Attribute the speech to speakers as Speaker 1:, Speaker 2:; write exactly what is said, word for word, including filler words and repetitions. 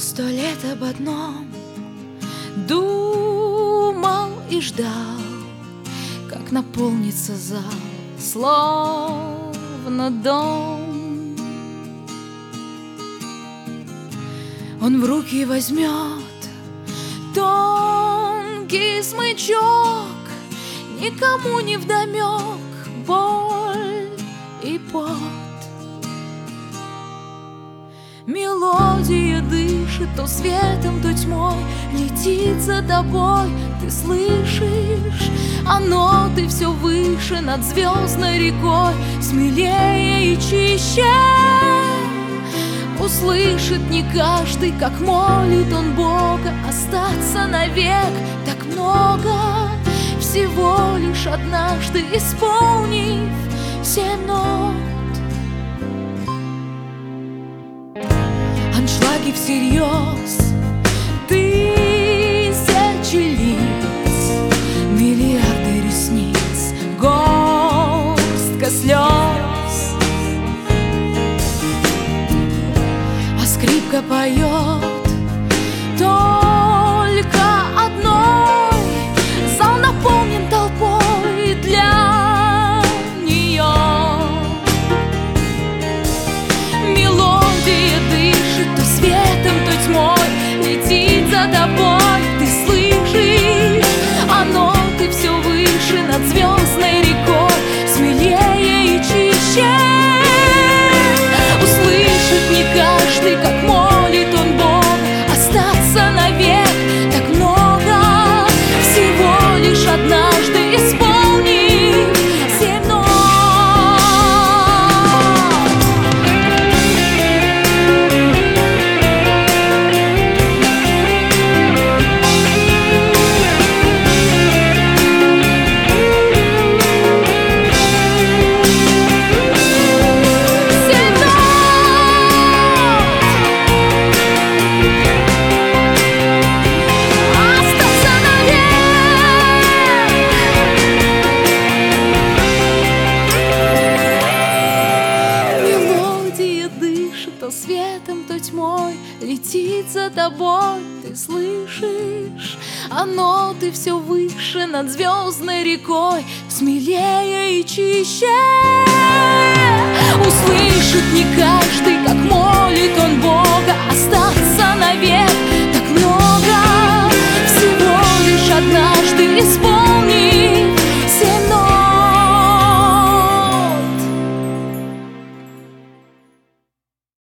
Speaker 1: Сто лет об одном думал и ждал, как наполнится зал, словно дом. Он в руки возьмет тонкий смычок, никому не вдомек боль и пот. Мелодия дышит то светом, то тьмой, летит за тобой, ты слышишь, а ноты все выше над звездной рекой, смелее и чище. Услышит не каждый, как молит он Бога остаться навек. Так много, всего лишь однажды исполнив семь нот. Аншлаги всерьез, тысячи лиц, миллиарды ресниц, горстка слез. А скрипка поет только одной, зал наполнен толпой для нее. Мелодия дышит то светом, то тьмой, летит за тобой, ты слышишь, а ноты все выше над звездной рекой, смелее и чище. Услышит не каждый, как молит он Бога остаться навек. Так много, всего лишь однажды исполнив семь нот. То светом, то тьмой, летит за тобой, ты слышишь, а ноты все выше над звездной рекой, смелее и чище. Услышит не каждый, как молит он